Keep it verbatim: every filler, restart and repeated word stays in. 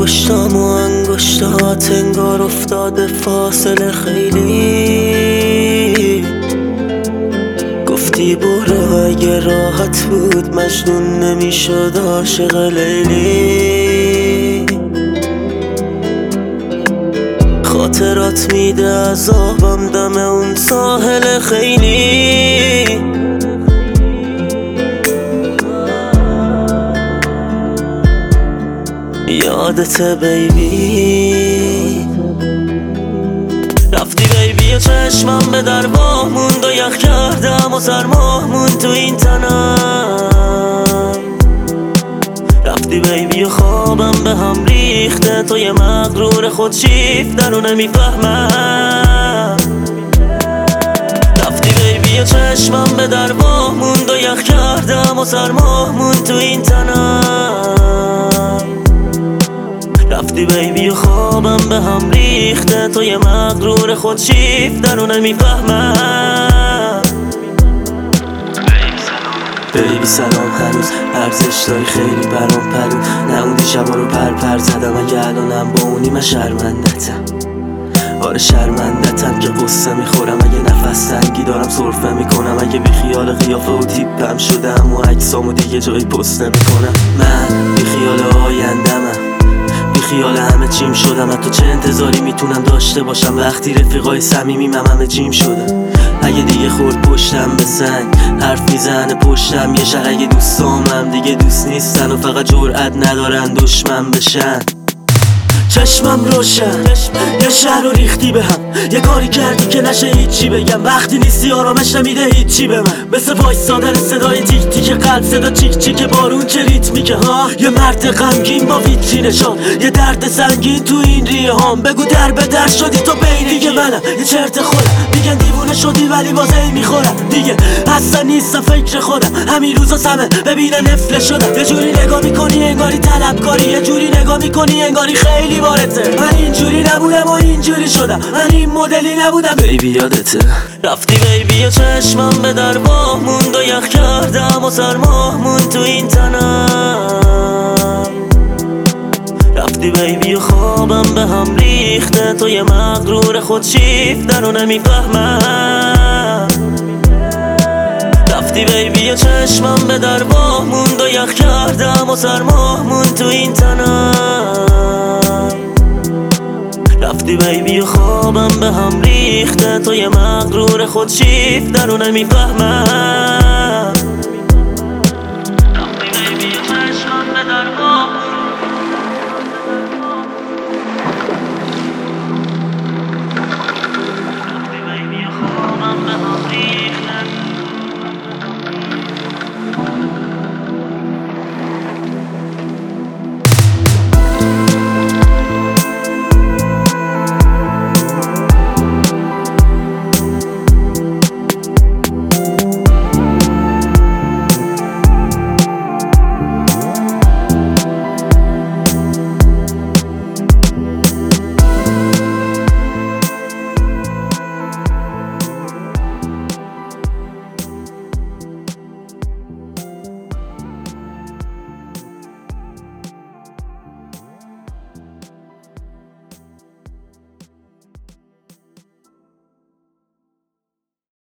انگشتام و انگشتات انگار افتاده فاصله خیلی. گفتی برو اگه راحت بود مجنون نمیشد عاشق لیلی. خاطرات میده عذابم دم اون ساحل خیلی. یادته بیبی، رفتی بیبی و چشمم به درباه موند و یخ کردم و سرماه موند تو این تنم. رفتی بیبی و خوابم به هم ریخته، تو یه مغرور خود شیفته رو نمیفهمم. رفتی بیبی و چشمم به درباه موند و یخ کردم و سرماه موند تو این تنم. رفتی بیبی و خوابم به هم ریخته، تو یه مغرور خود شیفته رو نمیفهمم. بیبی سلام، هنوز ارزش داری خیلی برام پرو. نه اون دیشبا رو پر پر زدم، اگه الانم با اونی من شرمندتم. آره شرمندتم که قصه میخورم، اگه نفس تنگی دارم سرفه میکنم. اگه بی خیال قیافه و تیپم شدم و عکسامو دیگه جایی پست نمیکنم. من بی خیال آیندمم، خیال همه چیم شدم. حتی چه انتظاری میتونم داشته باشم وقتی رفیقای صمیمیم هم همه چیم شدم. اگه دیگه خورد پشتم به سنگ، حرف میزنه پشتم یه شهر. اگه دوستامم دیگه دوست نیستن و فقط جرأت ندارن دشمن بشن. چشمم روشن، یه شهر رو ریختی به هم. یه کاری کردی که نشه هیچی بگم. وقتی نیستی آرامش نمیده هیچی به من. مثل وایسادن صدای تیک تیک قلب، صدا چیک چیک بارون که ریتمیکه ها. یه مرد غمگین با ویترینشان، یه درد سنگین تو این ریه هام. بگو در به در شدی تو بین دیگه منم یه چرت خودم. میگن دیوونه شدی ولی بازه ای میخورم دیگه. اصلا نیستم فکر خودم، همین روزا سمه ببینه نفله شدم. یه جوری نگاه میکنی انگاری طلبکاری، یه جوری نگاه میکنی انگاری خیلی بارته. من اینجوری نبودم و اینجوری شدم، من این مدلی نبودم. بیبی یادته رفتی بیبی و چشمم به درباه موند و یخ کردم و سرماه موند تو این تنم. رفتی بیبی و خوابم به هم ریخته، تو یه مغرور خود شیفته رو نمیفهمم. رفتی بیبی و چشمم به درباه موند و یخ کردم و سرماه موند تو این تنم. رفتی بیبی و خوابم به هم ریخته، تو یه مغرور خود شیفته رو نمیفهمم.